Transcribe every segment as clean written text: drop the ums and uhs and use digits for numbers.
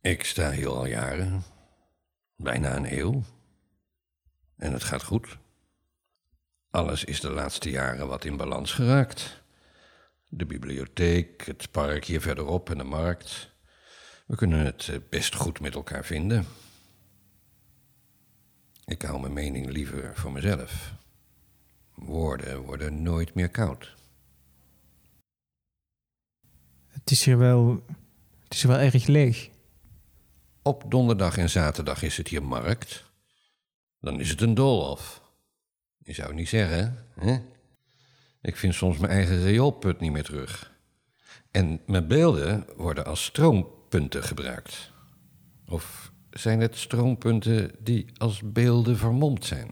Ik sta hier al jaren, bijna een eeuw. En het gaat goed. Alles is de laatste jaren wat in balans geraakt. De bibliotheek, het park hier verderop en de markt. We kunnen het best goed met elkaar vinden. Ik hou mijn mening liever voor mezelf. Woorden worden nooit meer koud. Het is hier wel erg leeg. Op donderdag en zaterdag is het hier markt. Dan is het een doolhof. Je zou het niet zeggen, hè? Ik vind soms mijn eigen rioolput niet meer terug. En mijn beelden worden als stroompunten gebruikt. Of zijn het stroompunten die als beelden vermomd zijn?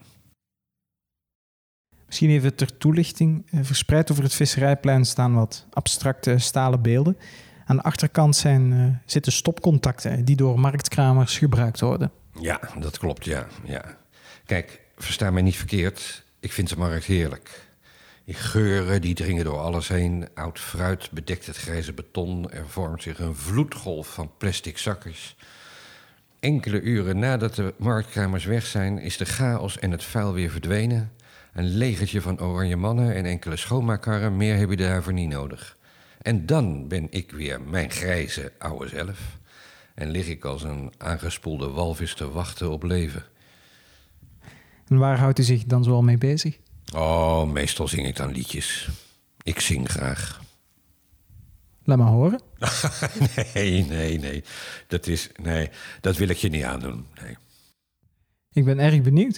Misschien even ter toelichting. Verspreid over het Visserijplein staan wat abstracte stalen beelden. Aan de achterkant zitten stopcontacten die door marktkramers gebruikt worden. Ja, dat klopt, ja. Kijk, versta mij niet verkeerd. Ik vind de markt heerlijk. Die geuren die dringen door alles heen. Oud fruit bedekt het grijze beton. Er vormt zich een vloedgolf van plastic zakjes. Enkele uren nadat de marktkramers weg zijn, is de chaos en het vuil weer verdwenen. Een legertje van oranje mannen en enkele schoonmaakkarren. Meer heb je daarvoor niet nodig. En dan ben ik weer mijn grijze oude zelf. En lig ik als een aangespoelde walvis te wachten op leven. En waar houdt u zich dan zoal mee bezig? Oh, meestal zing ik dan liedjes. Ik zing graag. Laat maar horen. Nee. Dat wil ik je niet aandoen. Nee. Ik ben erg benieuwd.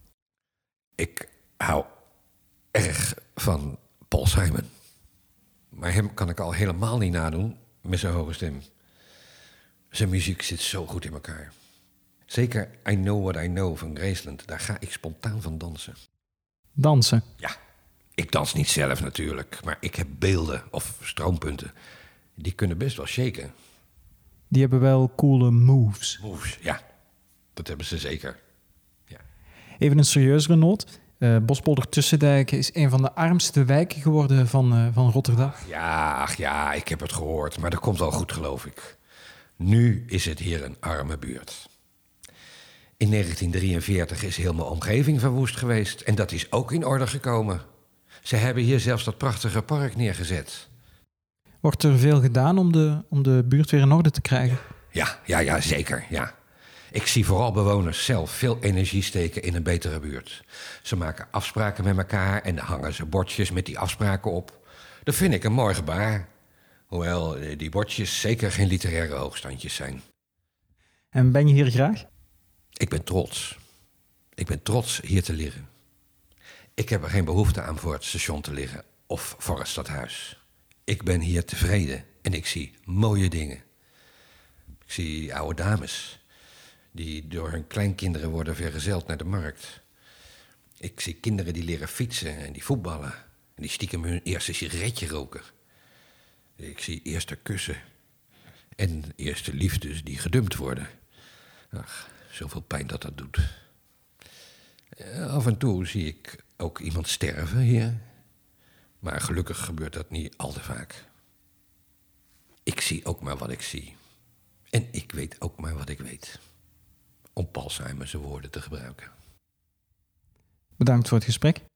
Ik hou erg van Paul Simon. Maar hem kan ik al helemaal niet nadoen met zijn hoge stem. Zijn muziek zit zo goed in elkaar. Zeker I Know What I Know van Graceland. Daar ga ik spontaan van dansen. Dansen? Ja, ik dans niet zelf natuurlijk. Maar ik heb beelden of stroompunten. Die kunnen best wel shaken. Die hebben wel coole moves. Moves, ja. Dat hebben ze zeker. Ja. Even een serieuzere noot. Bospolder-Tussendijk is een van de armste wijken geworden van Rotterdam. Ja, ik heb het gehoord. Maar dat komt wel goed, geloof ik. Nu is het hier een arme buurt. In 1943 is heel mijn omgeving verwoest geweest. En dat is ook in orde gekomen. Ze hebben hier zelfs dat prachtige park neergezet. Wordt er veel gedaan om de buurt weer in orde te krijgen? Ja, zeker, ja. Ik zie vooral bewoners zelf veel energie steken in een betere buurt. Ze maken afspraken met elkaar en dan hangen ze bordjes met die afspraken op. Dat vind ik een mooi gebaar. Hoewel die bordjes zeker geen literaire hoogstandjes zijn. En ben je hier graag? Ik ben trots. Ik ben trots hier te liggen. Ik heb er geen behoefte aan voor het station te liggen of voor het stadhuis. Ik ben hier tevreden en ik zie mooie dingen. Ik zie oude dames die door hun kleinkinderen worden vergezeld naar de markt. Ik zie kinderen die leren fietsen en die voetballen en die stiekem hun eerste sigaretje roken. Ik zie eerste kussen en eerste liefdes die gedumpt worden. Ach, zoveel pijn dat doet. Af en toe zie ik ook iemand sterven hier. Maar gelukkig gebeurt dat niet al te vaak. Ik zie ook maar wat ik zie. En ik weet ook maar wat ik weet. Om Paul Simon zijn woorden te gebruiken. Bedankt voor het gesprek.